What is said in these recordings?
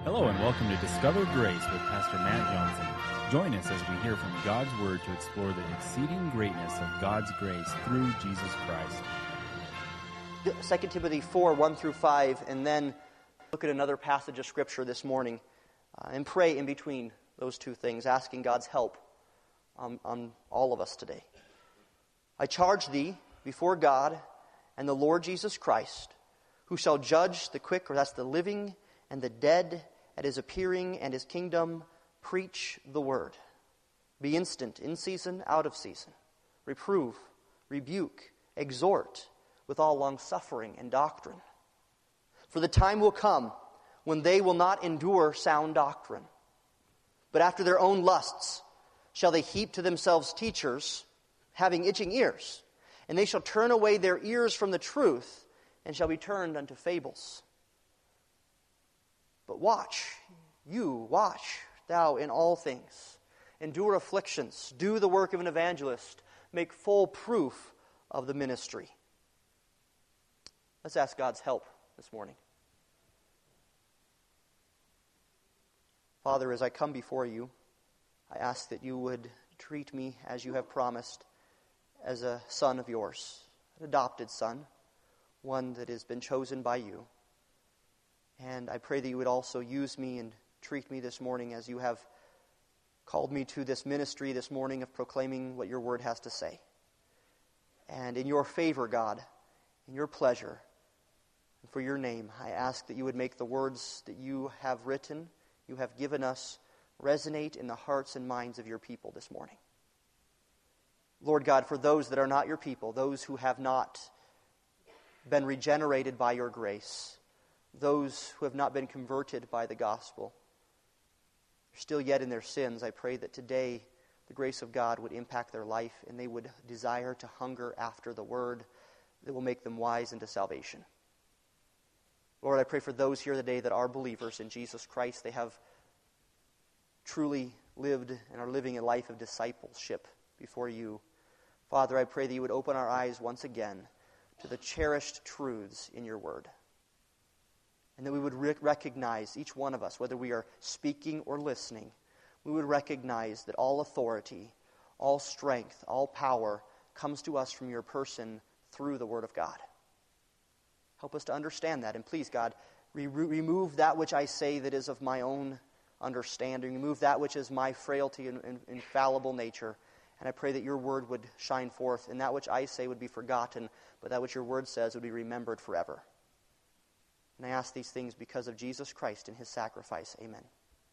Hello and welcome to Discover Grace with Pastor Matt Johnson. Join us as we hear from God's Word to explore the exceeding greatness of God's grace through Jesus Christ. 2 Timothy 4, 1 through 5, and then look at another passage of Scripture this morning and pray in between those two things, asking God's help on all of us today. I charge thee before God and the Lord Jesus Christ, who shall judge the quick, or that's the living, and the dead at his appearing and his kingdom. Preach the word. Be instant, in season, out of season. Reprove, rebuke, exhort with all longsuffering and doctrine. For the time will come when they will not endure sound doctrine, but after their own lusts shall they heap to themselves teachers, having itching ears, and they shall turn away their ears from the truth, and shall be turned unto fables. But watch, thou in all things. Endure afflictions, do the work of an evangelist, make full proof of the ministry. Let's ask God's help this morning. Father, as I come before you, I ask that you would treat me as you have promised, as a son of yours, an adopted son, one that has been chosen by you. And I pray that you would also use me and treat me this morning as you have called me to this ministry this morning of proclaiming what your word has to say. And in your favor, God, in your pleasure, and for your name, I ask that you would make the words that you have written, you have given us, resonate in the hearts and minds of your people this morning. Lord God, for those that are not your people, those who have not been regenerated by your grace, those who have not been converted by the gospel, are still yet in their sins, I pray that today the grace of God would impact their life and they would desire to hunger after the word that will make them wise into salvation. Lord, I pray for those here today that are believers in Jesus Christ. They have truly lived and are living a life of discipleship before you. Father, I pray that you would open our eyes once again to the cherished truths in your word. And that we would recognize, each one of us, whether we are speaking or listening, we would recognize that all authority, all strength, all power comes to us from your person through the Word of God. Help us to understand that. And please, God, remove that which I say that is of my own understanding. Remove that which is my frailty and infallible nature. And I pray that your word would shine forth, and that which I say would be forgotten, but that which your word says would be remembered forever. And I ask these things because of Jesus Christ and his sacrifice. Amen.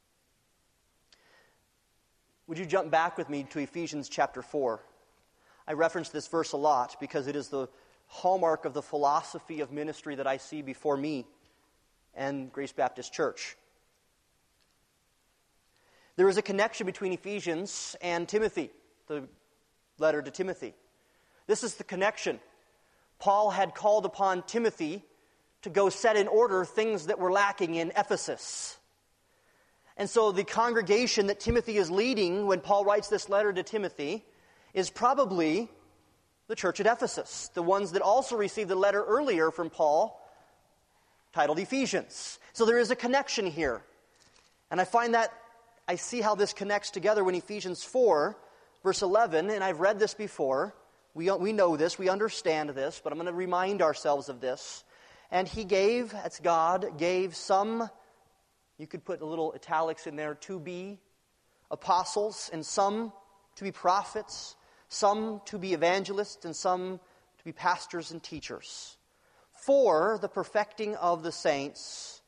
Would you jump back with me to Ephesians chapter 4? I reference this verse a lot because it is the hallmark of the philosophy of ministry that I see before me and Grace Baptist Church. There is a connection between Ephesians and Timothy, the letter to Timothy. This is the connection. Paul had called upon Timothy to go set in order things that were lacking in Ephesus. And so the congregation that Timothy is leading when Paul writes this letter to Timothy is probably the church at Ephesus, the ones that also received the letter earlier from Paul titled Ephesians. So there is a connection here. And I see how this connects together when Ephesians 4, verse 11, and I've read this before. We know this, we understand this, but I'm going to remind ourselves of this. And he gave, that's God, gave some, you could put a little italics in there, to be apostles, and some to be prophets, some to be evangelists, and some to be pastors and teachers. For the perfecting of the saints,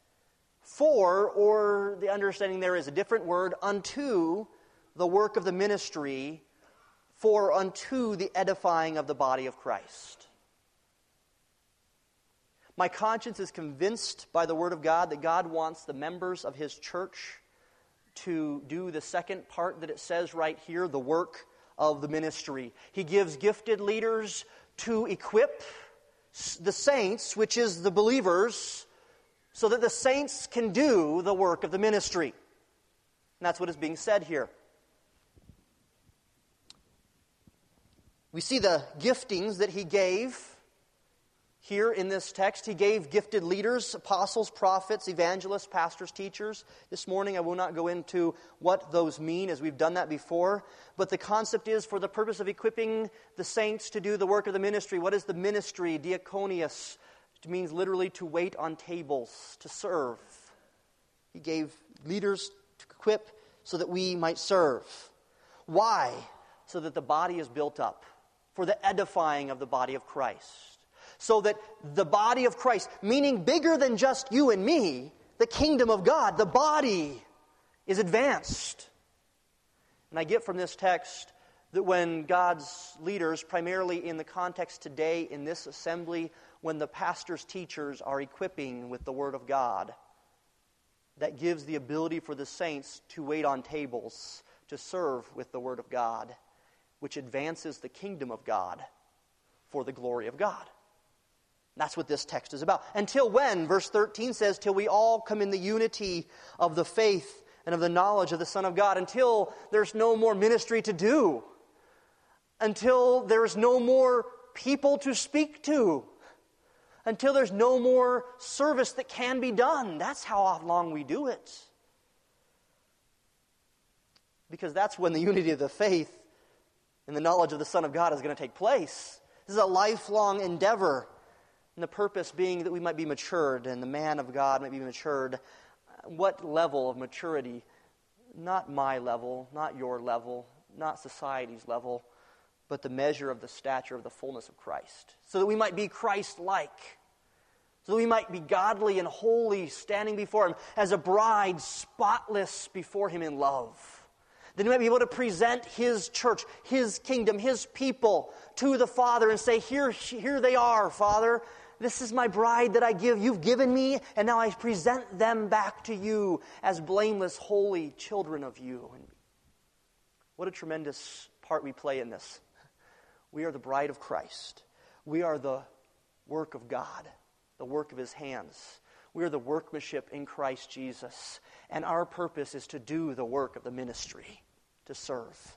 or the understanding there is a different word, unto the work of the ministry, for unto the edifying of the body of Christ. My conscience is convinced by the Word of God that God wants the members of His church to do the second part that it says right here, the work of the ministry. He gives gifted leaders to equip the saints, which is the believers, so that the saints can do the work of the ministry. And that's what is being said here. We see the giftings that He gave Here in this text, he gave gifted leaders, apostles, prophets, evangelists, pastors, teachers. This morning I will not go into what those mean, as we've done that before. But the concept is for the purpose of equipping the saints to do the work of the ministry. What is the ministry? Diakonios. It means literally to wait on tables, to serve. He gave leaders to equip so that we might serve. Why? So that the body is built up, for the edifying of the body of Christ. So that the body of Christ, meaning bigger than just you and me, the kingdom of God, the body is advanced. And I get from this text that when God's leaders, primarily in the context today in this assembly, when the pastors, teachers are equipping with the Word of God, that gives the ability for the saints to wait on tables, to serve with the Word of God, which advances the kingdom of God for the glory of God. That's what this text is about. Until when? Verse 13 says, till we all come in the unity of the faith and of the knowledge of the Son of God. Until there's no more ministry to do. Until there's no more people to speak to. Until there's no more service that can be done. That's how long we do it. Because that's when the unity of the faith and the knowledge of the Son of God is going to take place. This is a lifelong endeavor. And the purpose being that we might be matured, and the man of God might be matured. What level of maturity? Not my level, not your level, not society's level, but the measure of the stature of the fullness of Christ. So that we might be Christ-like. So that we might be godly and holy, standing before Him as a bride, spotless before Him in love. That we might be able to present His church, His kingdom, His people to the Father and say, here they are, Father. This is my bride that I give. You've given me, and now I present them back to you as blameless, holy children of you. And what a tremendous part we play in this. We are the bride of Christ. We are the work of God, the work of His hands. We are the workmanship in Christ Jesus. And our purpose is to do the work of the ministry, to serve.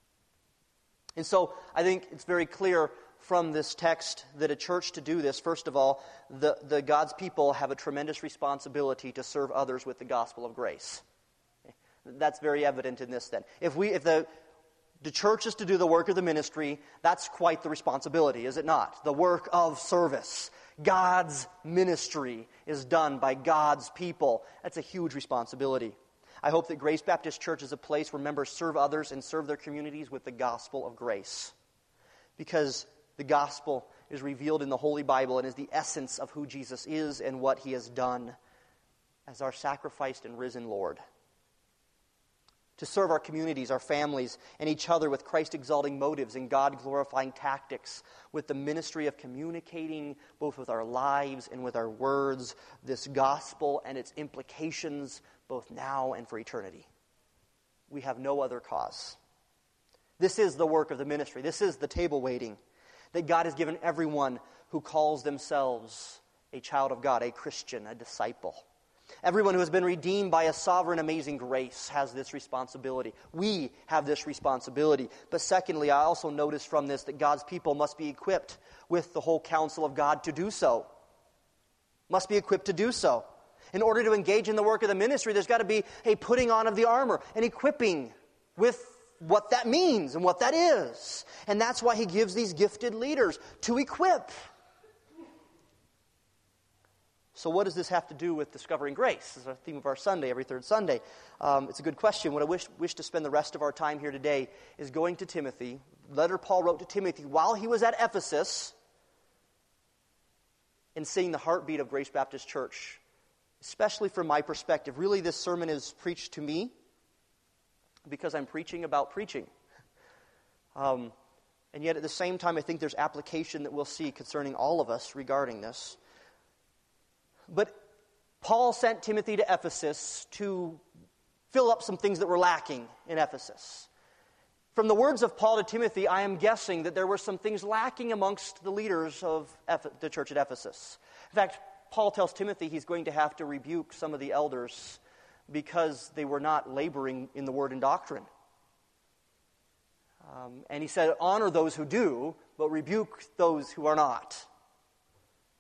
And so I think it's very clear from this text that a church to do this, first of all, the God's people have a tremendous responsibility to serve others with the gospel of grace. That's very evident in this then. If the church is to do the work of the ministry, that's quite the responsibility, is it not? The work of service. God's ministry is done by God's people. That's a huge responsibility. I hope that Grace Baptist Church is a place where members serve others and serve their communities with the gospel of grace. Because the gospel is revealed in the Holy Bible and is the essence of who Jesus is and what He has done as our sacrificed and risen Lord. To serve our communities, our families, and each other with Christ-exalting motives and God-glorifying tactics, with the ministry of communicating both with our lives and with our words this gospel and its implications both now and for eternity. We have no other cause. This is the work of the ministry. This is the table waiting that God has given everyone who calls themselves a child of God, a Christian, a disciple. Everyone who has been redeemed by a sovereign, amazing grace has this responsibility. We have this responsibility. But secondly, I also notice from this that God's people must be equipped with the whole counsel of God to do so. Must be equipped to do so. In order to engage in the work of the ministry, there's got to be a putting on of the armor, an equipping with what that means and what that is. And that's why He gives these gifted leaders to equip. So what does this have to do with discovering grace? This is our theme of our Sunday, every third Sunday. It's a good question. What I wish to spend the rest of our time here today is going to Timothy. The letter Paul wrote to Timothy while he was at Ephesus, and seeing the heartbeat of Grace Baptist Church, especially from my perspective. Really, this sermon is preached to me because I'm preaching about preaching. And yet at the same time, I think there's application that we'll see concerning all of us regarding this. But Paul sent Timothy to Ephesus to fill up some things that were lacking in Ephesus. From the words of Paul to Timothy, I am guessing that there were some things lacking amongst the leaders of the church at Ephesus. In fact, Paul tells Timothy he's going to have to rebuke some of the elders because they were not laboring in the word and doctrine. And he said, honor those who do, but rebuke those who are not.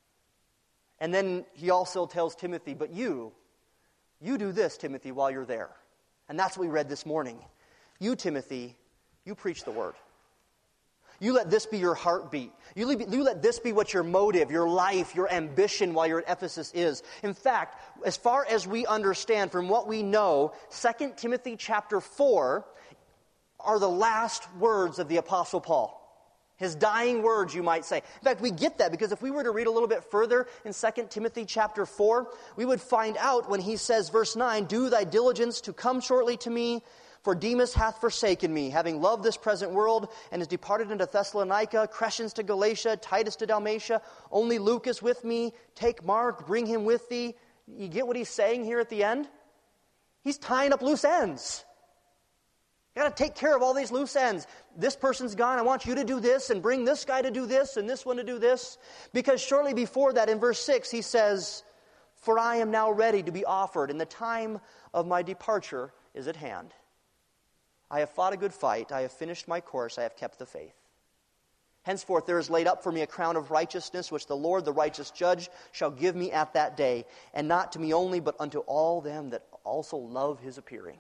And then he also tells Timothy, but you do this, Timothy, while you're there. And that's what we read this morning. You, Timothy, you preach the word. You let this be your heartbeat. You let this be what your motive, your life, your ambition while you're at Ephesus is. In fact, as far as we understand from what we know, 2 Timothy chapter 4 are the last words of the Apostle Paul. His dying words, you might say. In fact, we get that because if we were to read a little bit further in 2 Timothy chapter 4, we would find out when he says, verse 9, do thy diligence to come shortly to me, for Demas hath forsaken me, having loved this present world, and is departed into Thessalonica, Crescens to Galatia, Titus to Dalmatia. Only Luke is with me. Take Mark, bring him with thee. You get what he's saying here at the end? He's tying up loose ends. You got to take care of all these loose ends. This person's gone. I want you to do this, and bring this guy to do this, and this one to do this. Because shortly before that, in verse 6, he says, for I am now ready to be offered, and the time of my departure is at hand. I have fought a good fight. I have finished my course. I have kept the faith. Henceforth there is laid up for me a crown of righteousness, which the Lord, the righteous judge, shall give me at that day, and not to me only, but unto all them that also love his appearing.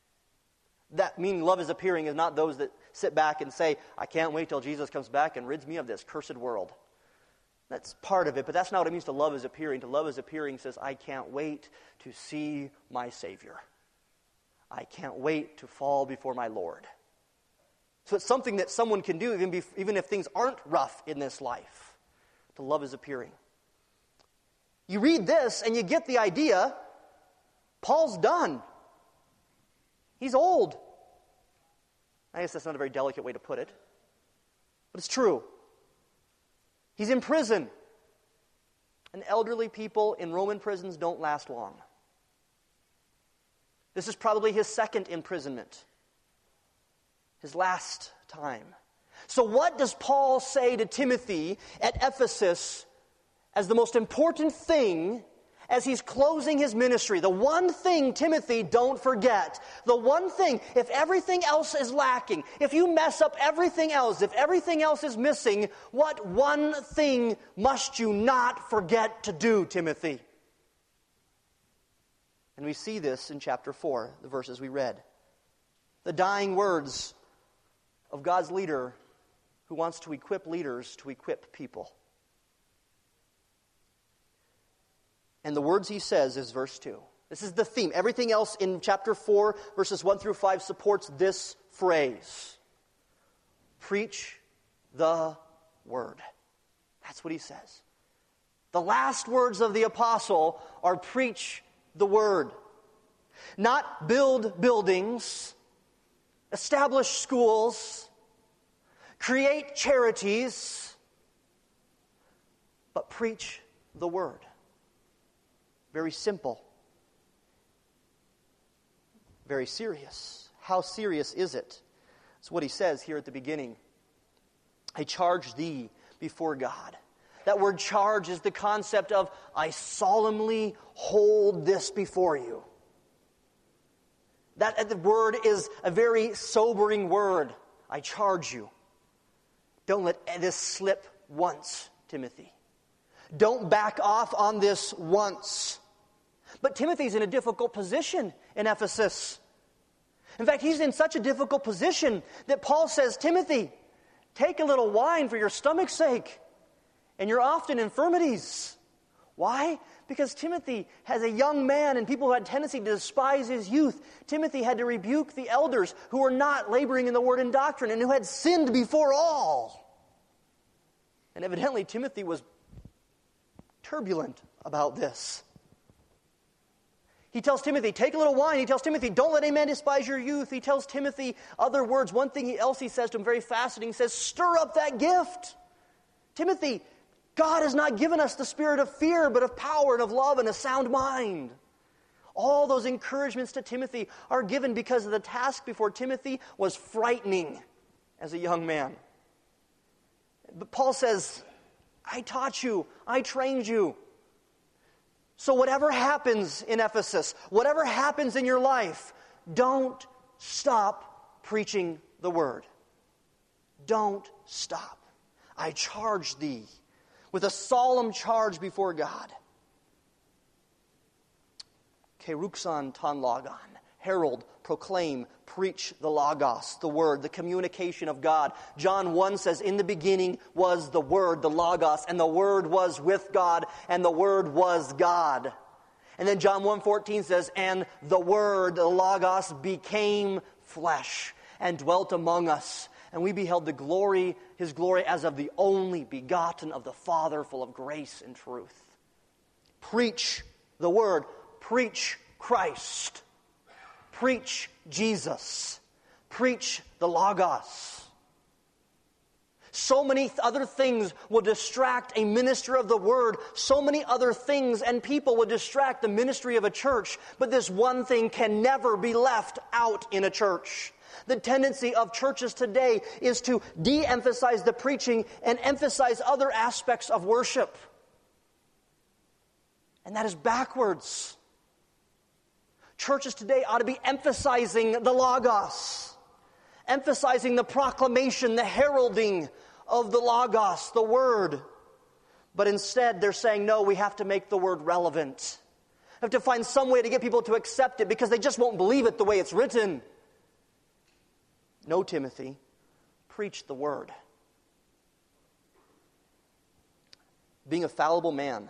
That meaning love his appearing is not those that sit back and say, I can't wait till Jesus comes back and rids me of this cursed world. That's part of it, but that's not what it means to love his appearing. To love his appearing says, I can't wait to see my Savior. I can't wait to fall before my Lord. So it's something that someone can do even if things aren't rough in this life. To love his appearing. You read this and you get the idea. Paul's done. He's old. I guess that's not a very delicate way to put it. But it's true. He's in prison. And elderly people in Roman prisons don't last long. This is probably his second imprisonment. His last time. So what does Paul say to Timothy at Ephesus as the most important thing as he's closing his ministry? The one thing, Timothy, don't forget. The one thing, if everything else is lacking, if you mess up everything else, if everything else is missing, what one thing must you not forget to do, Timothy? And we see this in chapter 4, the verses we read. The dying words of God's leader who wants to equip leaders to equip people. And the words he says is verse 2. This is the theme. Everything else in chapter 4, verses 1 through 5 supports this phrase. Preach the word. That's what he says. The last words of the apostle are preach the word. Not build buildings, establish schools, create charities, but preach the word. Very simple. Very serious. How serious is it? That's what he says here at the beginning. I charge thee before God. That word charge is the concept of I solemnly hold this before you. That word is a very sobering word. I charge you. Don't let this slip once, Timothy. Don't back off on this once. But Timothy's in a difficult position in Ephesus. In fact, he's in such a difficult position that Paul says, Timothy, take a little wine for your stomach's sake and your often infirmities. Why? Because Timothy, as a young man and people who had a tendency to despise his youth, Timothy had to rebuke the elders who were not laboring in the word and doctrine and who had sinned before all. And evidently Timothy was turbulent about this. He tells Timothy, take a little wine. He tells Timothy, don't let any man despise your youth. He tells Timothy other words. One thing else he says to him, very fascinating, he says, stir up that gift. Timothy, God has not given us the spirit of fear, but of power and of love and a sound mind. All those encouragements to Timothy are given because the task before Timothy was frightening as a young man. But Paul says, I taught you, I trained you. So whatever happens in Ephesus, whatever happens in your life, don't stop preaching the word. Don't stop. I charge thee with a solemn charge before God. keruxon ton logon. Herald, proclaim, preach the Logos, the Word, the communication of God. John 1 says, in the beginning was the Word, the Logos, and the Word was with God, and the Word was God. And then John 1:14 says, and the Word, the Logos, became flesh and dwelt among us. And we beheld the glory, His glory as of the only begotten of the Father, full of grace and truth. Preach the Word. Preach Christ. Preach Jesus. Preach the Logos. So many other things will distract a minister of the Word. So many other things and people will distract the ministry of a church. But this one thing can never be left out in a church. The tendency of churches today is to de-emphasize the preaching and emphasize other aspects of worship. And that is backwards. Churches today ought to be emphasizing the Logos, emphasizing the proclamation, the heralding of the Logos, the Word. But instead, they're saying, no, we have to make the Word relevant. We have to find some way to get people to accept it because they just won't believe it the way it's written. No, Timothy, preach the Word. Being a fallible man,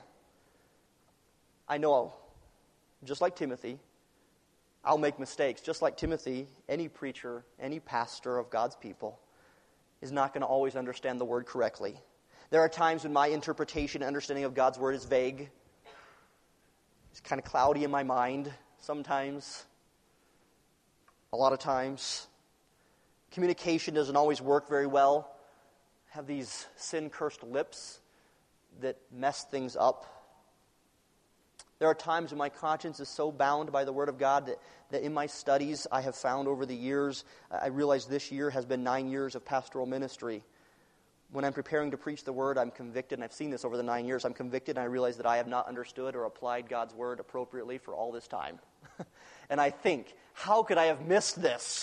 I know, just like Timothy, I'll make mistakes. Just like Timothy, any preacher, any pastor of God's people is not going to always understand the Word correctly. There are times when my interpretation and understanding of God's Word is vague. It's kind of cloudy in my mind sometimes. A lot of times. Communication doesn't always work very well. I have these sin-cursed lips that mess things up. There are times when my conscience is so bound by the Word of God that in my studies I have found over the years, I realize this year has been 9 years of pastoral ministry. When I'm preparing to preach the Word, I'm convicted, and I've seen this over the 9 years, I'm convicted and I realize that I have not understood or applied God's Word appropriately for all this time. And I think, how could I have missed this?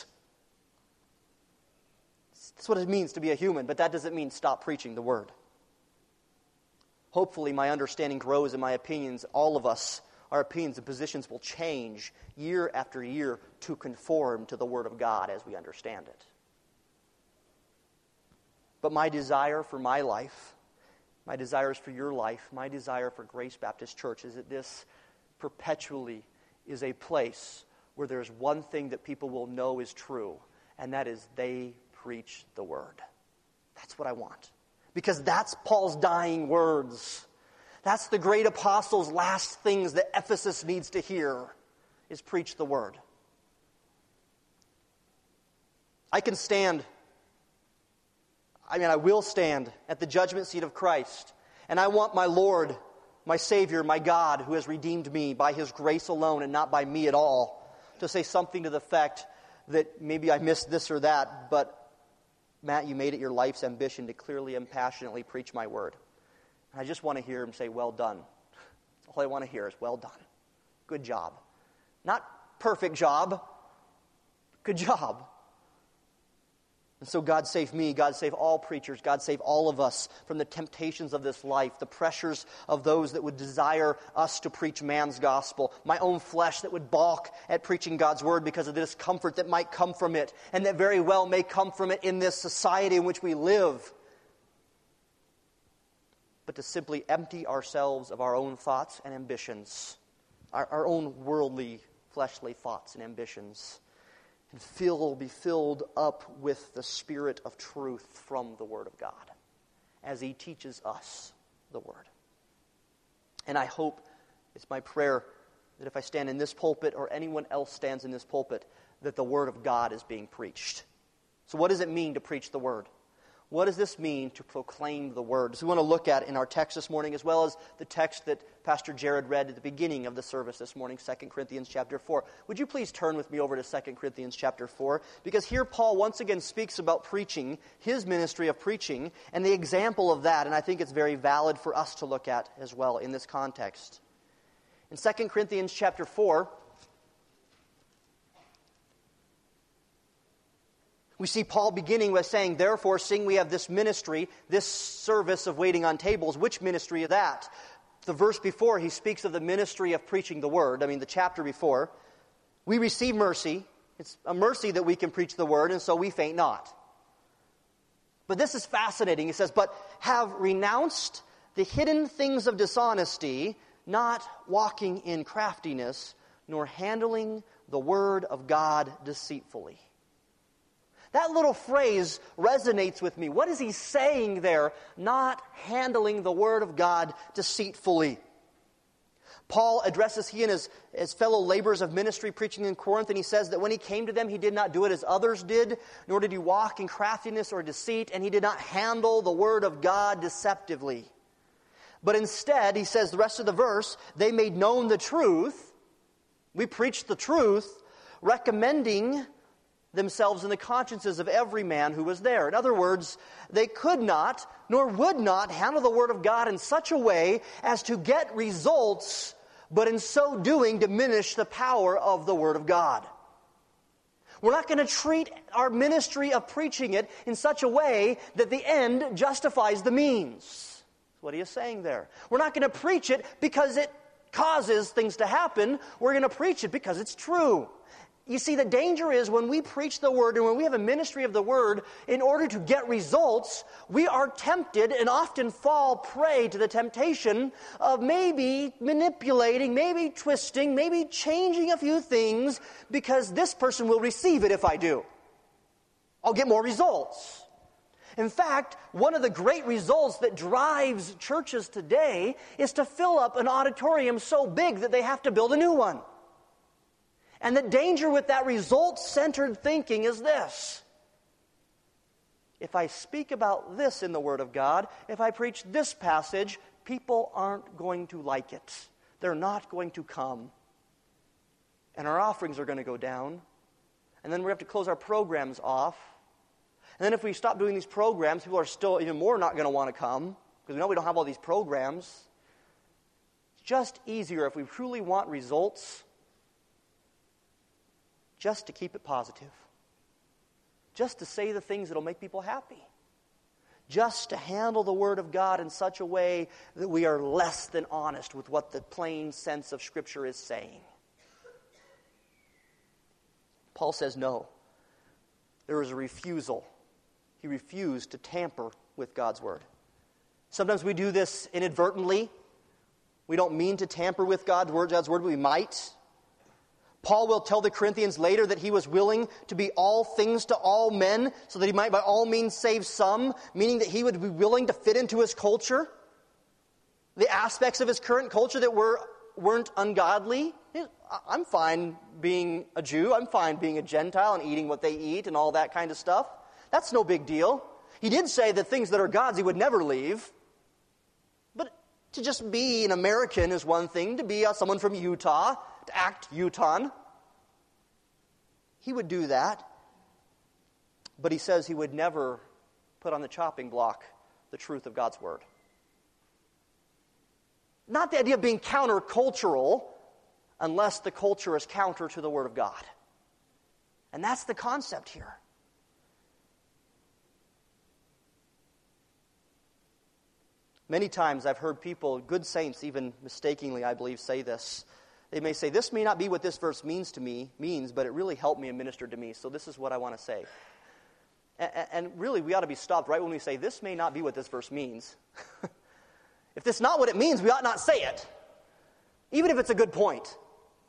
That's what it means to be a human, but that doesn't mean stop preaching the Word. Hopefully my understanding grows and my opinions, all of us, our opinions and positions will change year after year to conform to the Word of God as we understand it. But my desire for my life, my desires for your life, my desire for Grace Baptist Church is that this perpetually is a place where there's one thing that people will know is true, and that is they preach the Word. That's what I want. Because that's Paul's dying words. That's the great apostle's last things that Ephesus needs to hear, is preach the Word. I will stand at the judgment seat of Christ. And I want my Lord, my Savior, my God, who has redeemed me by His grace alone and not by me at all, to say something to the effect that maybe I missed this or that, but Matt, you made it your life's ambition to clearly and passionately preach my Word. And I just want to hear him say, well done. All I want to hear is, well done. Good job. Not perfect job. Good job. And so God save me, God save all preachers, God save all of us from the temptations of this life, the pressures of those that would desire us to preach man's gospel, my own flesh that would balk at preaching God's Word because of the discomfort that might come from it, and that very well may come from it in this society in which we live. But to simply empty ourselves of our own thoughts and ambitions, our own worldly, fleshly thoughts and ambitions, and be filled up with the Spirit of truth from the Word of God as He teaches us the Word. And I hope, it's my prayer, that if I stand in this pulpit or anyone else stands in this pulpit, that the Word of God is being preached. So what does it mean to preach the Word? What does this mean to proclaim the Word? So we want to look at in our text this morning, as well as the text that Pastor Jared read at the beginning of the service this morning, 2 Corinthians chapter 4. Would you please turn with me over to 2 Corinthians chapter 4? Because here Paul once again speaks about preaching, his ministry of preaching, and the example of that, and I think it's very valid for us to look at as well in this context. In 2 Corinthians chapter 4, we see Paul beginning by saying, therefore, seeing we have this ministry, this service of waiting on tables, which ministry is that? The verse before, he speaks of the ministry of preaching the word. I mean, the chapter before. We receive mercy. It's a mercy that we can preach the word, and so we faint not. But this is fascinating. He says, but have renounced the hidden things of dishonesty, not walking in craftiness, nor handling the word of God deceitfully. That little phrase resonates with me. What is he saying there? Not handling the word of God deceitfully. Paul addresses he and his fellow laborers of ministry preaching in Corinth, and he says that when he came to them, he did not do it as others did, nor did he walk in craftiness or deceit, and he did not handle the word of God deceptively. But instead, he says the rest of the verse, they made known the truth. We preached the truth, recommending themselves in the consciences of every man who was there. In other words, they could not, nor would not, handle the word of God in such a way as to get results, but in so doing diminish the power of the word of God. We're not going to treat our ministry of preaching it in such a way that the end justifies the means. What are you saying there? We're not going to preach it because it causes things to happen. We're going to preach it because it's true. You see, the danger is when we preach the word and when we have a ministry of the word, in order to get results, we are tempted and often fall prey to the temptation of maybe manipulating, maybe twisting, maybe changing a few things because this person will receive it if I do. I'll get more results. In fact, one of the great results that drives churches today is to fill up an auditorium so big that they have to build a new one. And the danger with that result-centered thinking is this. If I speak about this in the Word of God, if I preach this passage, people aren't going to like it. They're not going to come. And our offerings are going to go down. And then we have to close our programs off. And then if we stop doing these programs, people are still even more not going to want to come because we know we don't have all these programs. It's just easier if we truly want results just to keep it positive. Just to say the things that will make people happy. Just to handle the Word of God in such a way that we are less than honest with what the plain sense of Scripture is saying. Paul says no. There is a refusal. He refused to tamper with God's Word. Sometimes we do this inadvertently. We don't mean to tamper with God's Word, but we might. Paul will tell the Corinthians later that he was willing to be all things to all men so that he might by all means save some, meaning that he would be willing to fit into his culture, the aspects of his current culture that weren't ungodly. I'm fine being a Jew. I'm fine being a Gentile and eating what they eat and all that kind of stuff. That's no big deal. He did say that things that are God's he would never leave. But to just be an American is one thing. To be someone from Utah, to act Utah. He would do that. But he says he would never put on the chopping block the truth of God's Word. Not the idea of being countercultural unless the culture is counter to the Word of God. And that's the concept here. Many times I've heard people, good saints even mistakenly, I believe, say this. They may say, this may not be what this verse means, but it really helped me and ministered to me, so this is what I want to say. And really, we ought to be stopped right when we say, this may not be what this verse means. If this is not what it means, we ought not say it, even if it's a good point.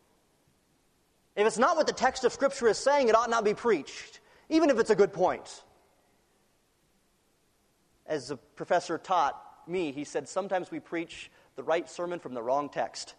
If it's not what the text of Scripture is saying, it ought not be preached, even if it's a good point. As a professor taught me, he said, sometimes we preach the right sermon from the wrong text.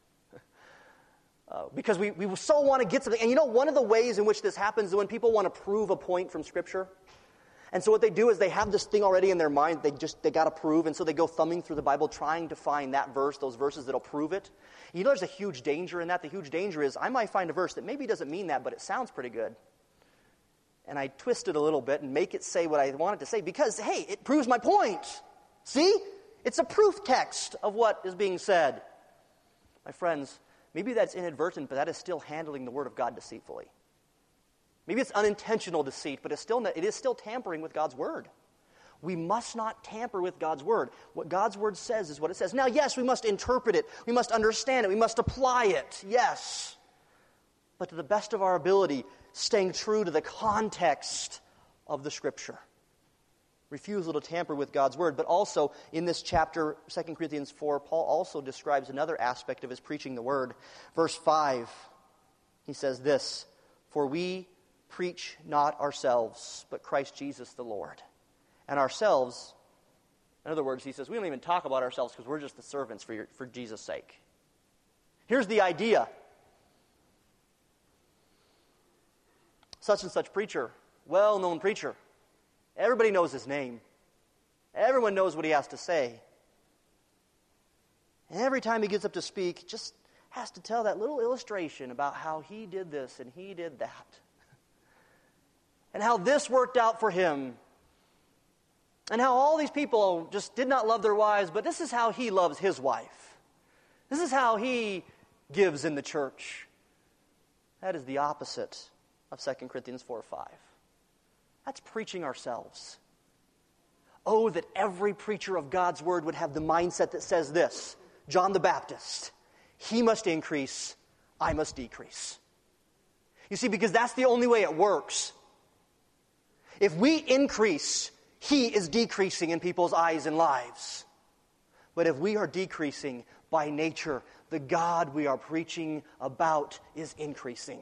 Because we so want to get something. And you know, one of the ways in which this happens is when people want to prove a point from Scripture. And so what they do is they have this thing already in their mind they got to prove, and so they go thumbing through the Bible trying to find that verse, those verses that'll prove it. You know, there's a huge danger in that. The huge danger is I might find a verse that maybe doesn't mean that, but it sounds pretty good. And I twist it a little bit and make it say what I want it to say because, hey, it proves my point. See? It's a proof text of what is being said. My friends, maybe that's inadvertent, but that is still handling the Word of God deceitfully. Maybe it's unintentional deceit, but it is still tampering with God's Word. We must not tamper with God's Word. What God's Word says is what it says. Now, yes, we must interpret it. We must understand it. We must apply it. Yes. But to the best of our ability, staying true to the context of the Scripture. Refusal to tamper with God's Word. But also, in this chapter, 2 Corinthians 4, Paul also describes another aspect of his preaching the Word. Verse 5, he says this, "For we preach not ourselves, but Christ Jesus the Lord. And ourselves," in other words, he says, we don't even talk about ourselves because we're just the servants for Jesus' sake. Here's the idea. Such and such preacher, well-known preacher. Everybody knows his name. Everyone knows what he has to say. And every time he gets up to speak, just has to tell that little illustration about how he did this and he did that. And how this worked out for him. And how all these people just did not love their wives, but this is how he loves his wife. This is how he gives in the church. That is the opposite of 2 Corinthians 4:5. That's preaching ourselves. Oh, that every preacher of God's Word would have the mindset that says this, John the Baptist, he must increase, I must decrease. You see, because that's the only way it works. If we increase, he is decreasing in people's eyes and lives. But if we are decreasing by nature, the God we are preaching about is increasing.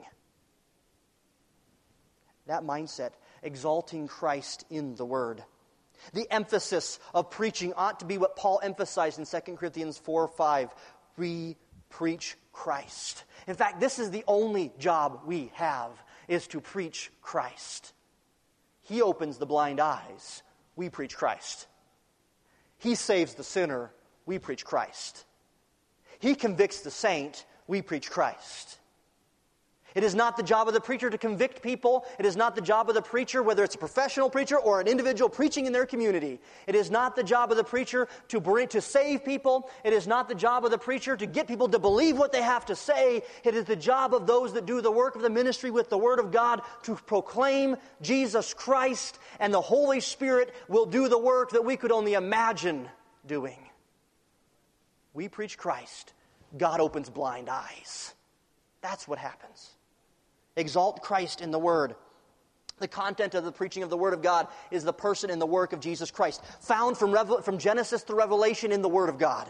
That mindset, exalting Christ in the Word. The emphasis of preaching ought to be what Paul emphasized in 2 Corinthians 4:5. We preach Christ. In fact, this is the only job we have, is to preach Christ. He opens the blind eyes. We preach Christ. He saves the sinner. We preach Christ. He convicts the saint. We preach Christ. It is not the job of the preacher to convict people. It is not the job of the preacher, whether it's a professional preacher or an individual preaching in their community. It is not the job of the preacher to save people. It is not the job of the preacher to get people to believe what they have to say. It is the job of those that do the work of the ministry with the Word of God to proclaim Jesus Christ, and the Holy Spirit will do the work that we could only imagine doing. We preach Christ. God opens blind eyes. That's what happens. Exalt Christ in the Word. The content of the preaching of the Word of God is the person and the work of Jesus Christ, found from Genesis to Revelation in the Word of God.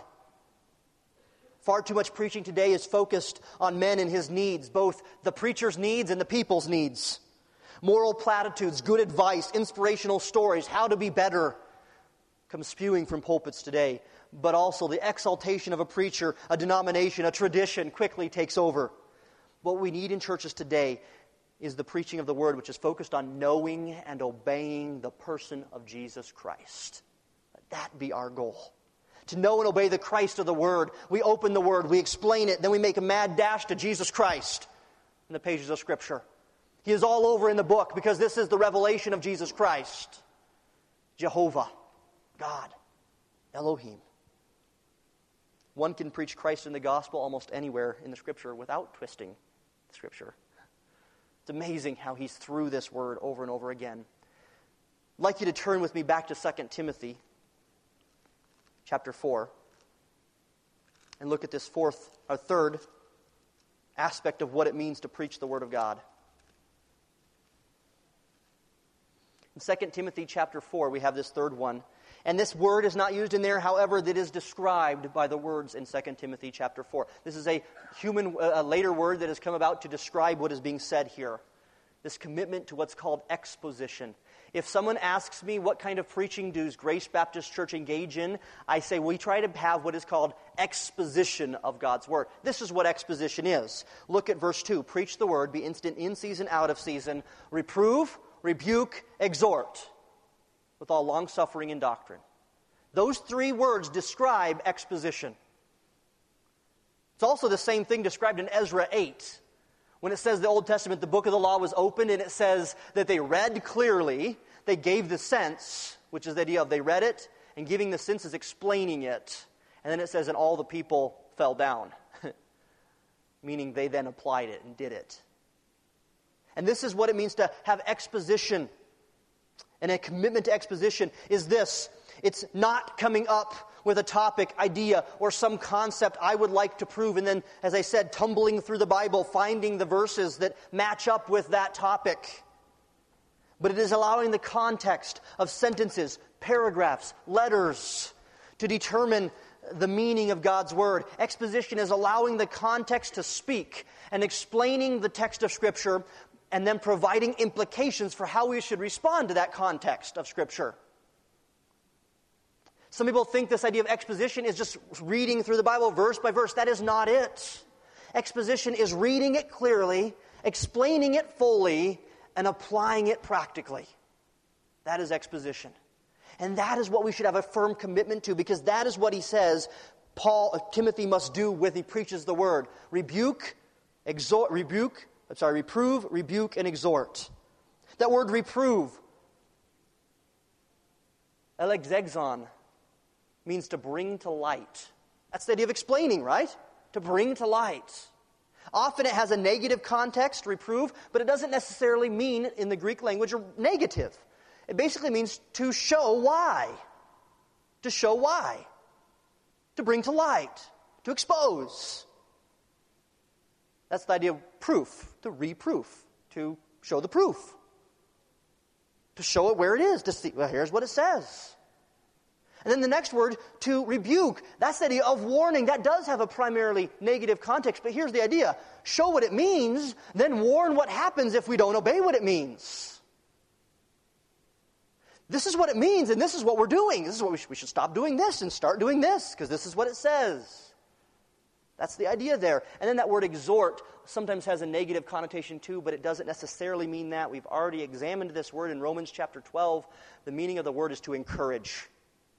Far too much preaching today is focused on men and his needs, both the preacher's needs and the people's needs. Moral platitudes, good advice, inspirational stories, how to be better come spewing from pulpits today. But also the exaltation of a preacher, a denomination, a tradition quickly takes over. What we need in churches today is the preaching of the Word, which is focused on knowing and obeying the person of Jesus Christ. Let that be our goal. To know and obey the Christ of the Word. We open the Word, we explain it, then we make a mad dash to Jesus Christ in the pages of Scripture. He is all over in the book because this is the revelation of Jesus Christ. Jehovah, God, Elohim. One can preach Christ in the gospel almost anywhere in the Scripture without twisting the Scripture. It's amazing how he's through this word over and over again. I'd like you to turn with me back to 2 Timothy chapter 4 and look at this third aspect of what it means to preach the Word of God. In 2 Timothy chapter 4, we have this third one. And this word is not used in there, however, that is described by the words in 2 Timothy chapter 4. This is a later word that has come about to describe what is being said here. This commitment to what's called exposition. If someone asks me what kind of preaching does Grace Baptist Church engage in, I say we try to have what is called exposition of God's Word. This is what exposition is. Look at verse 2. Preach the Word, be instant in season, out of season. Reprove, rebuke, exhort. With all long-suffering and doctrine. Those three words describe exposition. It's also the same thing described in Ezra 8. When it says the Old Testament, the book of the law was opened, and it says that they read clearly, they gave the sense, which is the idea of they read it, and giving the sense is explaining it. And then it says, and all the people fell down. Meaning they then applied it and did it. And this is what it means to have exposition. And a commitment to exposition is this. It's not coming up with a topic, idea, or some concept I would like to prove, and then, as I said, tumbling through the Bible, finding the verses that match up with that topic. But it is allowing the context of sentences, paragraphs, letters to determine the meaning of God's Word. Exposition is allowing the context to speak and explaining the text of Scripture and then providing implications for how we should respond to that context of Scripture. Some people think this idea of exposition is just reading through the Bible verse by verse. That is not it. Exposition is reading it clearly, explaining it fully, and applying it practically. That is exposition. And that is what we should have a firm commitment to, because that is what he says Timothy must do when he preaches the word. Reprove, rebuke, and exhort. That word reprove, elexexon, means to bring to light. That's the idea of explaining, right? To bring to light. Often it has a negative context, reprove, but it doesn't necessarily mean, in the Greek language, negative. It basically means to show why. To show why. To bring to light. To expose. That's the idea of proof. To reproof. To show the proof. To show it where it is. To see, well, here's what it says. And then the next word, to rebuke. That's the idea of warning. That does have a primarily negative context, but here's the idea. Show what it means, then warn what happens if we don't obey what it means. This is what it means, and this is what we're doing. This is what we should stop doing this and start doing this, because this is what it says. That's the idea there. And then that word exhort sometimes has a negative connotation too, but it doesn't necessarily mean that. We've already examined this word in Romans chapter 12. The meaning of the word is to encourage,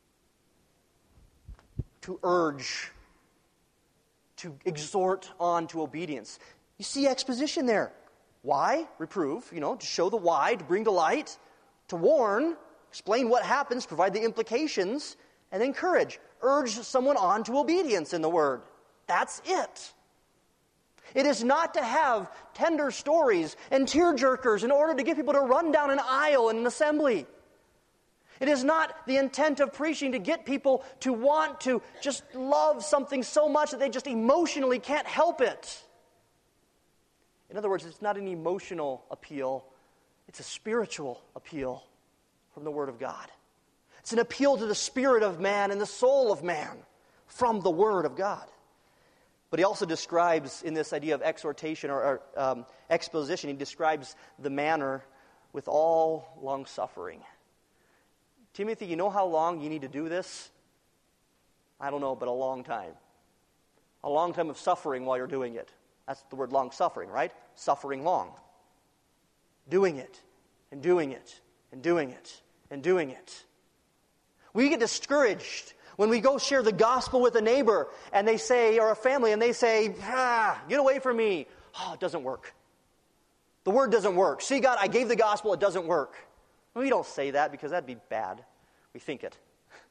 to urge, to exhort on to obedience. You see exposition there. Why? Reprove, to show the why, to bring to light, to warn, explain what happens, provide the implications, and encourage. Urge someone on to obedience in the word. That's it. It is not to have tender stories and tearjerkers in order to get people to run down an aisle in an assembly. It is not the intent of preaching to get people to want to just love something so much that they just emotionally can't help it. In other words, it's not an emotional appeal. It's a spiritual appeal from the Word of God. It's an appeal to the spirit of man and the soul of man from the Word of God. But he also describes, in this idea of exhortation or exposition, he describes the manner with all long-suffering. Timothy, you know how long you need to do this? I don't know, but a long time. A long time of suffering while you're doing it. That's the word long-suffering, right? Suffering long. Doing it, and doing it, and doing it, and doing it. We get discouraged when we go share the gospel with a neighbor, and they say, or a family, and they say, get away from me. Oh, it doesn't work. The word doesn't work. See, God, I gave the gospel, it doesn't work. We don't say that because that'd be bad. We think it.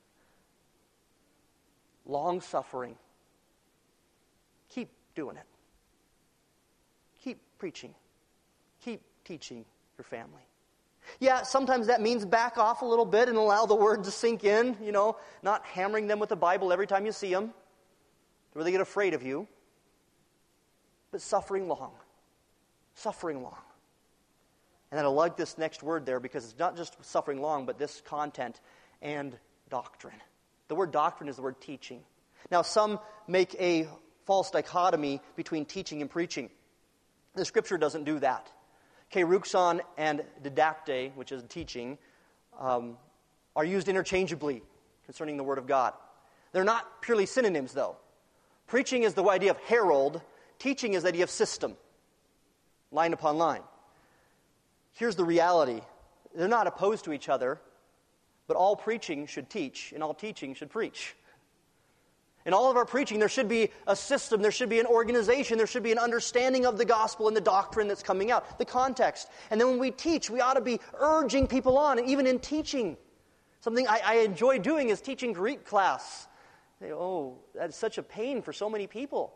Long suffering. Keep doing it. Keep preaching. Keep teaching your family. Yeah, sometimes that means back off a little bit and allow the word to sink in, not hammering them with the Bible every time you see them, where they get afraid of you. But suffering long. Suffering long. And then I like this next word there because it's not just suffering long, but this content and doctrine. The word doctrine is the word teaching. Now, some make a false dichotomy between teaching and preaching. The Scripture doesn't do that. Keruxon and didacte, which is teaching, are used interchangeably concerning the Word of God. They're not purely synonyms, though. Preaching is the idea of herald. Teaching is the idea of system, line upon line. Here's the reality. They're not opposed to each other, but all preaching should teach, and all teaching should preach. In all of our preaching, there should be a system, there should be an organization, there should be an understanding of the gospel and the doctrine that's coming out, the context. And then when we teach, we ought to be urging people on, and even in teaching. Something I enjoy doing is teaching Greek class. That's such a pain for so many people.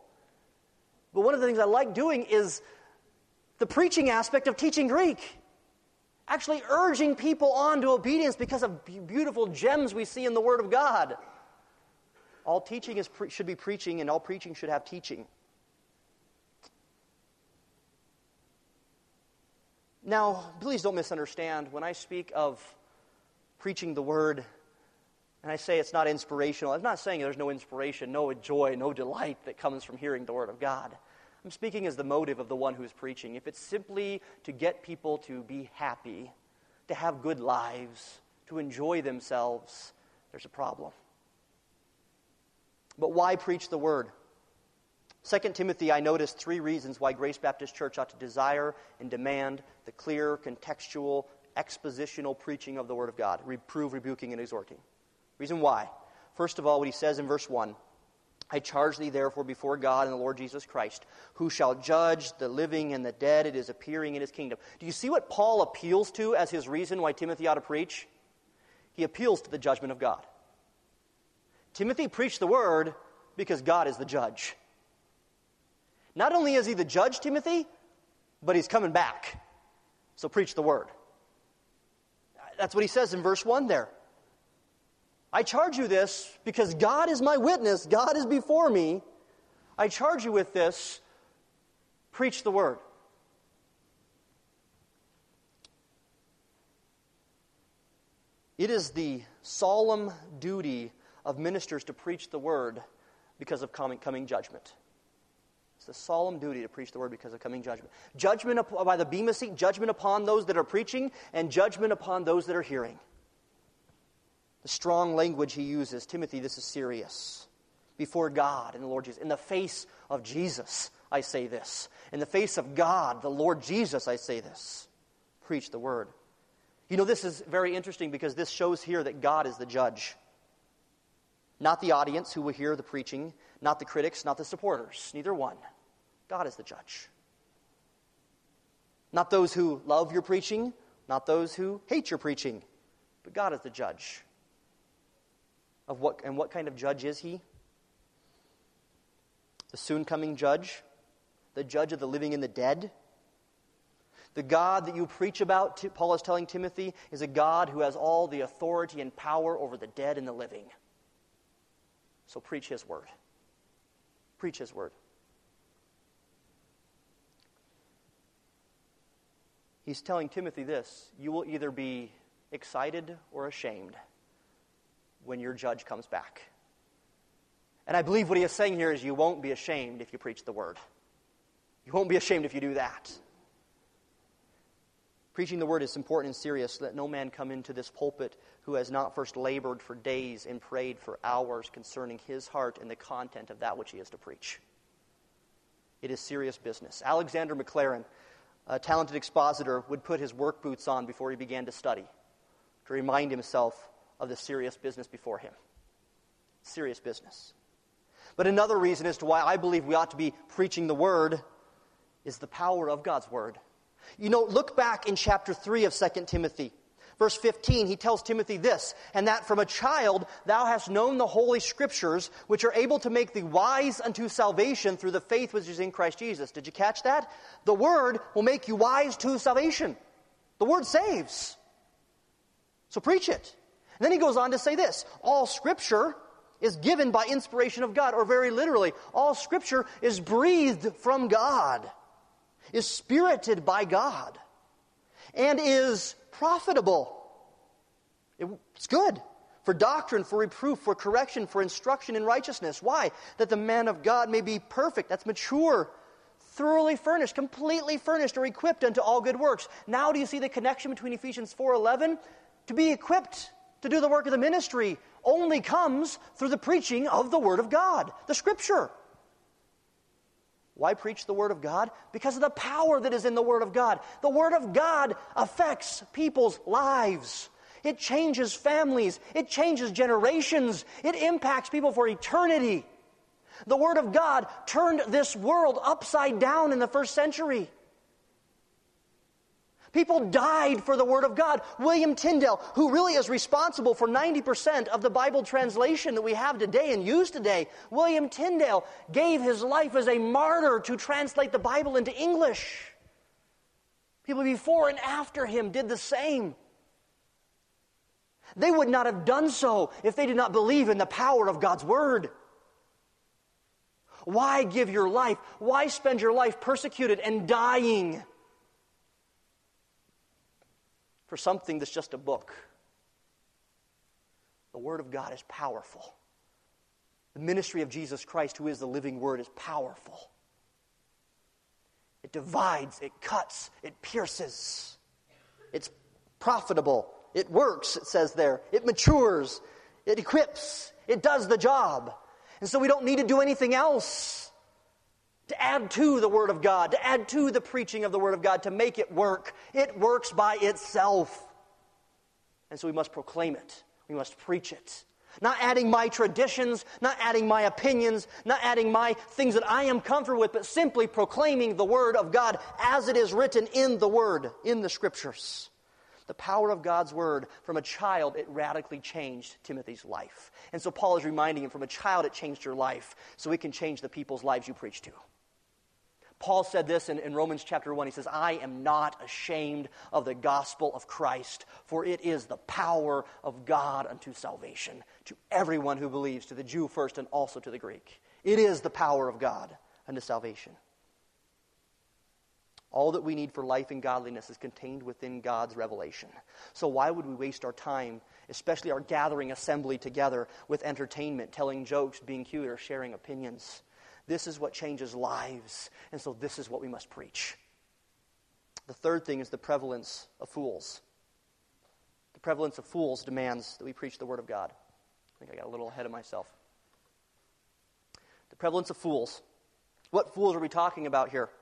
But one of the things I like doing is the preaching aspect of teaching Greek. actually urging people on to obedience because of beautiful gems we see in the Word of God. All teaching should be preaching, and all preaching should have teaching. Now, please don't misunderstand. When I speak of preaching the Word, and I say it's not inspirational, I'm not saying there's no inspiration, no joy, no delight that comes from hearing the Word of God. I'm speaking as the motive of the one who's preaching. If it's simply to get people to be happy, to have good lives, to enjoy themselves, there's a problem. But why preach the Word? 2 Timothy, I noticed 3 reasons why Grace Baptist Church ought to desire and demand the clear, contextual, expositional preaching of the Word of God. Reprove, rebuking, and exhorting. Reason why. First of all, what he says in verse 1. I charge thee therefore before God and the Lord Jesus Christ, who shall judge the living and the dead at his appearing in his kingdom. Do you see what Paul appeals to as his reason why Timothy ought to preach? He appeals to the judgment of God. Timothy preached the Word because God is the judge. Not only is he the judge, Timothy, but he's coming back. So preach the Word. That's what he says in verse 1 there. I charge you this because God is my witness. God is before me. I charge you with this. Preach the Word. It is the solemn duty of ministers to preach the Word because of coming judgment. It's the solemn duty to preach the Word because of coming judgment. Judgment by the Bema seat, judgment upon those that are preaching, and judgment upon those that are hearing. The strong language he uses, Timothy, this is serious. Before God and the Lord Jesus. In the face of Jesus, I say this. In the face of God, the Lord Jesus, I say this. Preach the Word. You know, this is very interesting because this shows here that God is the judge. Not the audience who will hear the preaching, not the critics, not the supporters. Neither one. God is the judge. Not those who love your preaching, not those who hate your preaching, but God is the judge. What kind of judge is he? The soon coming judge, the judge of the living and the dead. The God that you preach about, Paul is telling Timothy, is a God who has all the authority and power over the dead and the living. So preach his word. Preach his word. He's telling Timothy this: you will either be excited or ashamed when your judge comes back. And I believe what he is saying here is you won't be ashamed if you preach the word. You won't be ashamed if you do that. Preaching the word is important and serious. Let no man come into this pulpit who has not first labored for days and prayed for hours concerning his heart and the content of that which he is to preach. It is serious business. Alexander McLaren, a talented expositor, would put his work boots on before he began to study to remind himself of the serious business before him. Serious business. But another reason as to why I believe we ought to be preaching the word is the power of God's word. You know, look back in chapter 3 of 2 Timothy. Verse 15, he tells Timothy this, and that from a child thou hast known the holy scriptures, which are able to make thee wise unto salvation through the faith which is in Christ Jesus. Did you catch that? The word will make you wise to salvation. The word saves. So preach it. And then he goes on to say this: all Scripture is given by inspiration of God, or very literally, all Scripture is breathed from God, is spirited by God, and is profitable. It's good for doctrine, for reproof, for correction, for instruction in righteousness. Why? That the man of God may be perfect, that's mature, thoroughly furnished, completely furnished, or equipped unto all good works. Now do you see the connection between Ephesians 4:11? To be equipped to do the work of the ministry only comes through the preaching of the Word of God, the Scripture. Why preach the Word of God? Because of the power that is in the Word of God. The Word of God affects people's lives. It changes families. It changes generations. It impacts people for eternity. The Word of God turned this world upside down in the first century. People died for the Word of God. William Tyndale, who really is responsible for 90% of the Bible translation that we have today and use today, William Tyndale gave his life as a martyr to translate the Bible into English. People before and after him did the same. They would not have done so if they did not believe in the power of God's Word. Why give your life? Why spend your life persecuted and dying for something that's just a book? The Word of God is powerful. The ministry of Jesus Christ, who is the living Word, is powerful. It divides, it cuts, it pierces. It's profitable. It works, it says there. It matures. It equips. It does the job. And so we don't need to do anything else to add to the Word of God, to add to the preaching of the Word of God, to make it work. It works by itself. And so we must proclaim it. We must preach it. Not adding my traditions, not adding my opinions, not adding my things that I am comfortable with, but simply proclaiming the Word of God as it is written in the Word, in the Scriptures. The power of God's Word, from a child, it radically changed Timothy's life. And so Paul is reminding him, from a child, it changed your life, so it can change the people's lives you preach to. Paul said this in Romans chapter 1. He says, I am not ashamed of the gospel of Christ, for it is the power of God unto salvation, to everyone who believes, to the Jew first and also to the Greek. It is the power of God unto salvation. All that we need for life and godliness is contained within God's revelation. So why would we waste our time, especially our gathering assembly together, with entertainment, telling jokes, being cute, or sharing opinions? This is what changes lives, and so this is what we must preach. The third thing is the prevalence of fools. The prevalence of fools demands that we preach the Word of God. I think I got a little ahead of myself. The prevalence of fools. What fools are we talking about here?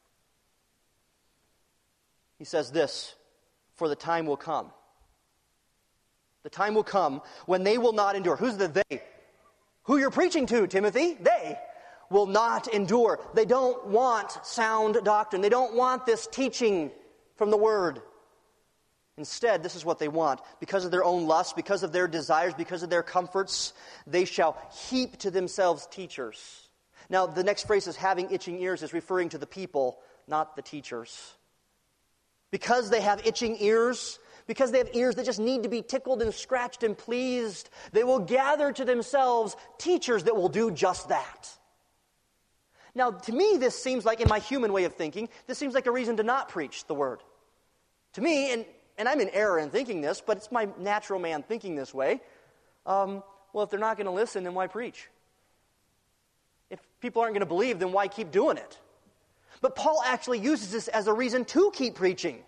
He says this, for the time will come. The time will come when they will not endure. Who's the they? Who you're preaching to, Timothy? They will not endure. They don't want sound doctrine. They don't want this teaching from the Word. Instead, this is what they want. Because of their own lust, because of their desires, because of their comforts, they shall heap to themselves teachers. Now, the next phrase is having itching ears is referring to the people, not the teachers. Because they have itching ears, because they have ears that just need to be tickled and scratched and pleased, they will gather to themselves teachers that will do just that. Now, to me, this seems like, in my human way of thinking, this seems like a reason to not preach the Word. To me, and I'm in error in thinking this, but it's my natural man thinking this way. Well, if they're not going to listen, then why preach? If people aren't going to believe, then why keep doing it? But Paul actually uses this as a reason to keep preaching.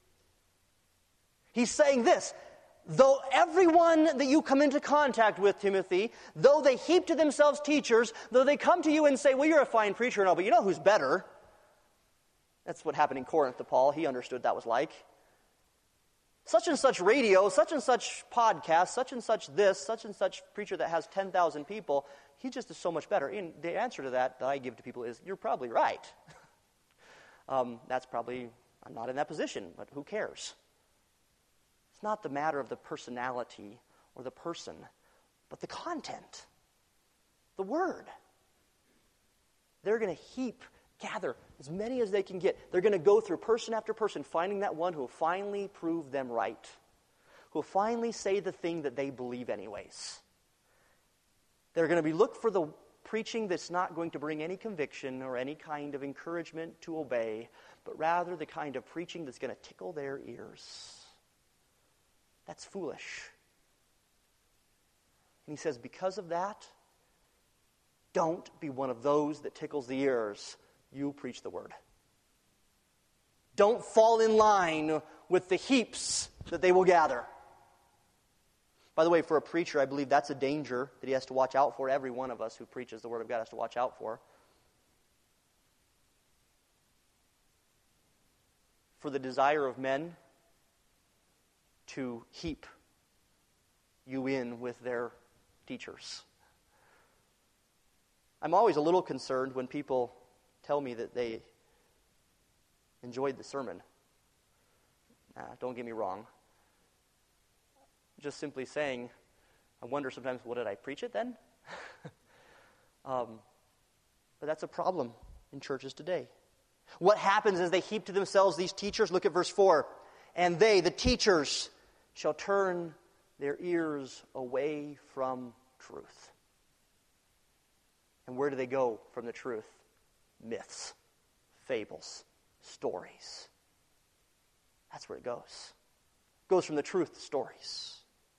He's saying this, though everyone that you come into contact with, Timothy, though they heap to themselves teachers, though they come to you and say, well, you're a fine preacher and all, but you know who's better? That's what happened in Corinth to Paul. He understood that was like. Such and such radio, such and such podcast, such and such this, such and such preacher that has 10,000 people, he just is so much better. And the answer to that I give to people is, you're probably right. That's probably, I'm not in that position, but who cares? It's not the matter of the personality or the person, but the content, the Word. They're going to gather as many as they can get. They're going to go through person after person, finding that one who will finally prove them right, who will finally say the thing that they believe anyways. They're going to look for the preaching that's not going to bring any conviction or any kind of encouragement to obey, but rather the kind of preaching that's going to tickle their ears. That's foolish. And he says, because of that, don't be one of those that tickles the ears. You preach the Word. Don't fall in line with the heaps that they will gather. By the way, for a preacher, I believe that's a danger that he has to watch out for. Every one of us who preaches the Word of God has to watch out for. For the desire of men to heap you in with their teachers. I'm always a little concerned when people tell me that they enjoyed the sermon. Don't get me wrong. Just simply saying, I wonder sometimes, well, did I preach it then? But that's a problem in churches today. What happens is they heap to themselves these teachers. Look at verse 4. And they, the teachers, shall turn their ears away from truth. And where do they go from the truth? Myths, fables, stories. That's where it goes. It goes from the truth to stories.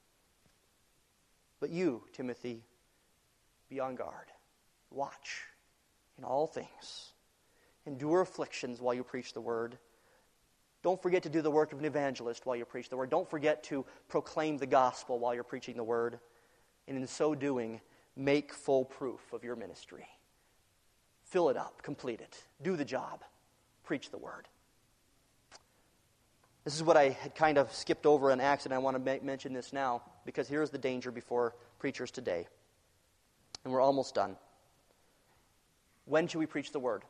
But you, Timothy, be on guard. Watch in all things. Endure afflictions while you preach the word. Don't forget to do the work of an evangelist while you preach the word. Don't forget to proclaim the gospel while you're preaching the word. And in so doing, make full proof of your ministry. Fill it up, complete it, do the job, preach the word. This is what I had kind of skipped over on accident. I want to mention this now, because here's the danger before preachers today. And we're almost done. When should we preach the word?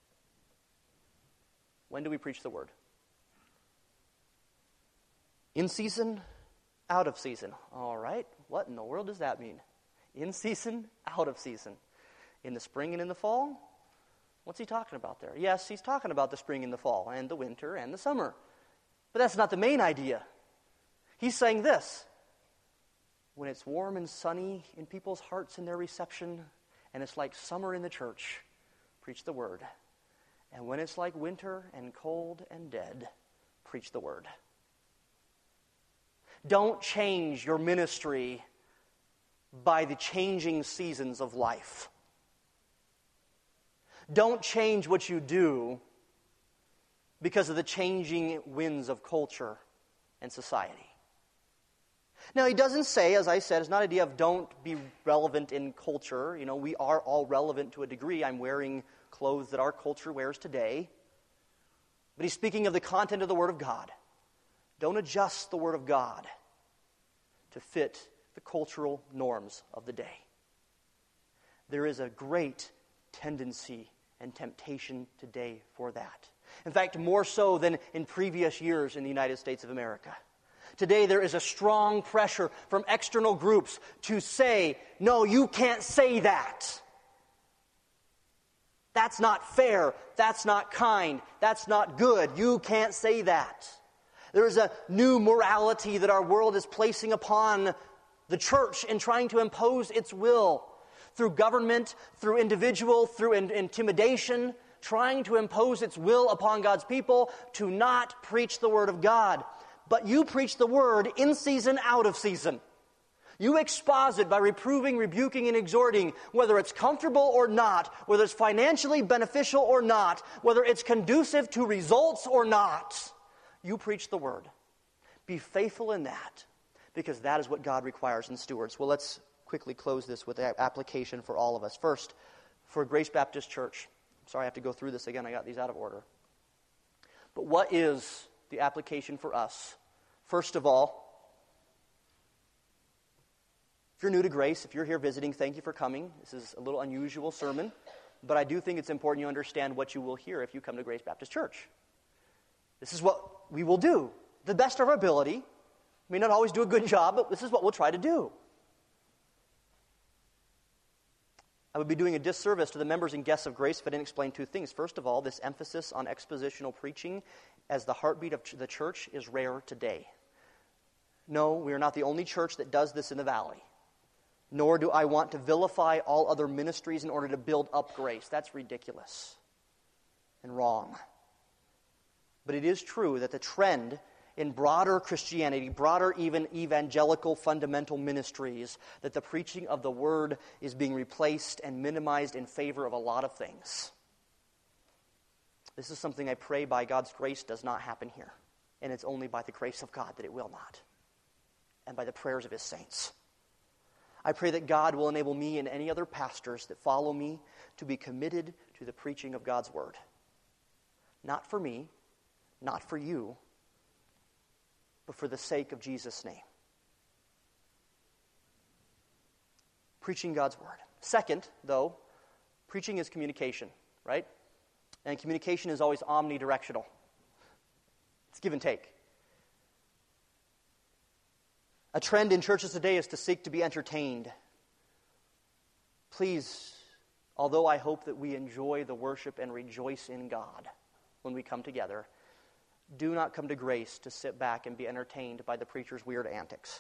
When do we preach the word? In season, out of season. All right, what in the world does that mean? In season, out of season. In the spring and in the fall? What's he talking about there? Yes, he's talking about the spring and the fall, and the winter and the summer. But that's not the main idea. He's saying this. When it's warm and sunny in people's hearts in their reception, and it's like summer in the church, preach the word. And when it's like winter and cold and dead, preach the word. Don't change your ministry by the changing seasons of life. Don't change what you do because of the changing winds of culture and society. Now, he doesn't say, as I said, it's not an idea of don't be relevant in culture. You know, we are all relevant to a degree. I'm wearing clothes that our culture wears today. But he's speaking of the content of the Word of God. Don't adjust the Word of God to fit the cultural norms of the day. There is a great tendency and temptation today for that. In fact, more so than in previous years in the United States of America. Today there is a strong pressure from external groups to say, no, you can't say that. That's not fair. That's not kind. That's not good. You can't say that. There is a new morality that our world is placing upon the church and trying to impose its will through government, through individual, through intimidation, trying to impose its will upon God's people to not preach the Word of God. But you preach the Word in season, out of season. You exposit by reproving, rebuking, and exhorting, whether it's comfortable or not, whether it's financially beneficial or not, whether it's conducive to results or not. You preach the Word. Be faithful in that, because that is what God requires in stewards. Well, let's quickly close this with the application for all of us. First, for Grace Baptist Church. Sorry, I have to go through this again. I got these out of order. But what is the application for us? First of all, if you're new to Grace, if you're here visiting, thank you for coming. This is a little unusual sermon, but I do think it's important you understand what you will hear if you come to Grace Baptist Church. This is what we will do, the best of our ability. We may not always do a good job, but this is what we'll try to do. I would be doing a disservice to the members and guests of Grace if I didn't explain two things. First of all, this emphasis on expositional preaching as the heartbeat of the church is rare today. No, we are not the only church that does this in the valley. Nor do I want to vilify all other ministries in order to build up Grace. That's ridiculous and wrong. But it is true that the trend in broader Christianity, broader even evangelical fundamental ministries, that the preaching of the Word is being replaced and minimized in favor of a lot of things. This is something I pray by God's grace does not happen here. And it's only by the grace of God that it will not. And by the prayers of His saints. I pray that God will enable me and any other pastors that follow me to be committed to the preaching of God's Word. Not for me, not for you, but for the sake of Jesus' name. Preaching God's Word. Second, though, preaching is communication, right? And communication is always omnidirectional. It's give and take. A trend in churches today is to seek to be entertained. Please, although I hope that we enjoy the worship and rejoice in God, when we come together. Do not come to Grace to sit back and be entertained by the preacher's weird antics.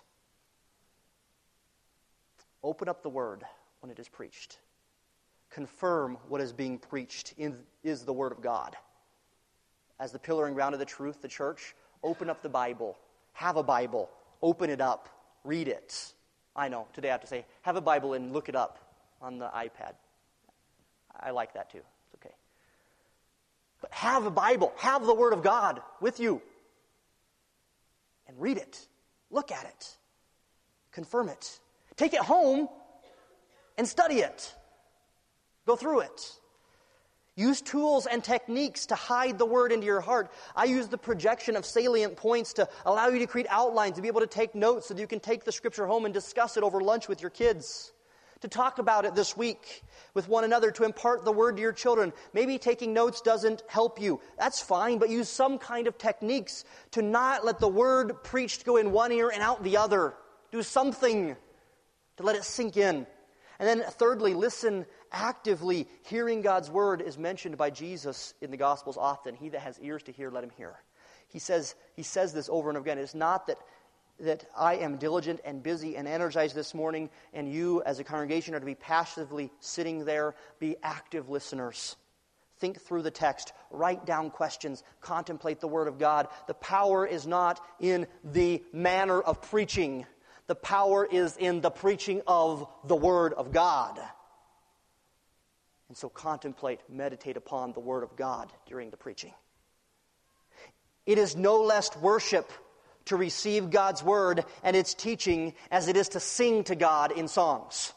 Open up the Word when it is preached. Confirm what is being preached is the Word of God. As the pillar and ground of the truth, the church, open up the Bible. Have a Bible. Open it up. Read it. I know, today I have to say, have a Bible and look it up on the iPad. I like that too. It's okay. But have a Bible. Have the Word of God with you. And read it. Look at it. Confirm it. Take it home and study it. Go through it. Use tools and techniques to hide the Word into your heart. I use the projection of salient points to allow you to create outlines, to be able to take notes so that you can take the Scripture home and discuss it over lunch with your kids. To talk about it this week with one another, to impart the Word to your children. Maybe taking notes doesn't help you. That's fine, but use some kind of techniques to not let the Word preached go in one ear and out the other. Do something to let it sink in. And then thirdly, listen actively. Hearing God's Word is mentioned by Jesus in the Gospels often. He that has ears to hear, let him hear. He says this over and over again. It's not that I am diligent and busy and energized this morning, and you as a congregation are to be passively sitting there. Be active listeners. Think through the text. Write down questions. Contemplate the Word of God. The power is not in the manner of preaching. The power is in the preaching of the Word of God. And so contemplate, meditate upon the Word of God during the preaching. It is no less worship to receive God's Word and its teaching as it is to sing to God in songs.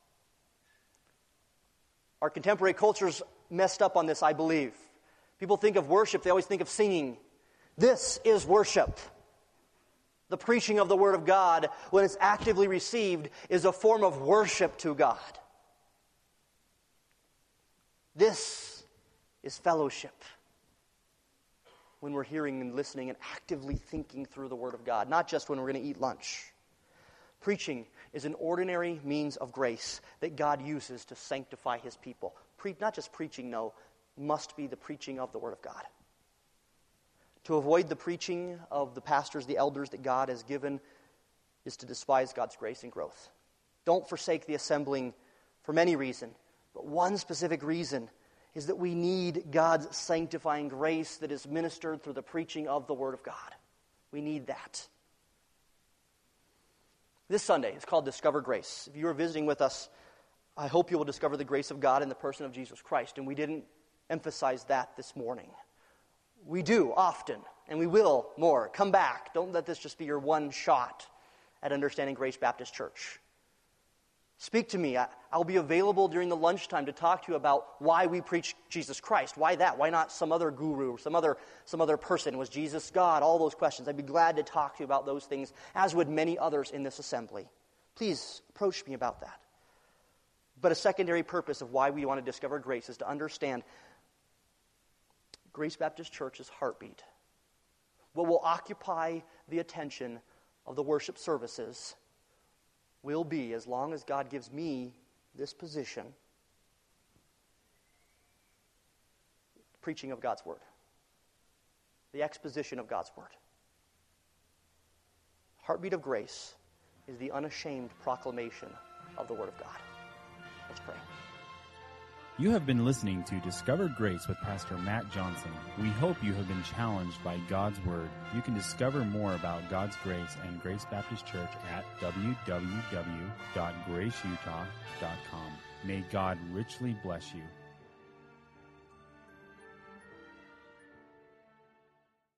Our contemporary culture's messed up on this, I believe. People think of worship, they always think of singing. This is worship. The preaching of the Word of God, when it's actively received, is a form of worship to God. This is fellowship. When we're hearing and listening and actively thinking through the Word of God, not just when we're going to eat lunch. Preaching is an ordinary means of grace that God uses to sanctify His people. Not just preaching, no, must be the preaching of the Word of God. To avoid the preaching of the pastors, the elders that God has given, is to despise God's grace and growth. Don't forsake the assembling for many reasons, but one specific reason is that we need God's sanctifying grace that is ministered through the preaching of the Word of God. We need that. This Sunday is called Discover Grace. If you are visiting with us, I hope you will discover the grace of God in the person of Jesus Christ, and we didn't emphasize that this morning. We do often, and we will more. Come back. Don't let this just be your one shot at understanding Grace Baptist Church. Speak to me. I'll be available during the lunchtime to talk to you about why we preach Jesus Christ. Why that? Why not some other guru, some other person? Was Jesus God? All those questions. I'd be glad to talk to you about those things, as would many others in this assembly. Please approach me about that. But a secondary purpose of why we want to discover grace is to understand Grace Baptist Church's heartbeat. What will occupy the attention of the worship services will be, as long as God gives me this position, preaching of God's Word. The exposition of God's Word. Heartbeat of grace is the unashamed proclamation of the Word of God. Let's pray. You have been listening to Discover Grace with Pastor Matt Johnson. We hope you have been challenged by God's Word. You can discover more about God's grace and Grace Baptist Church at www.graceutah.com. May God richly bless you.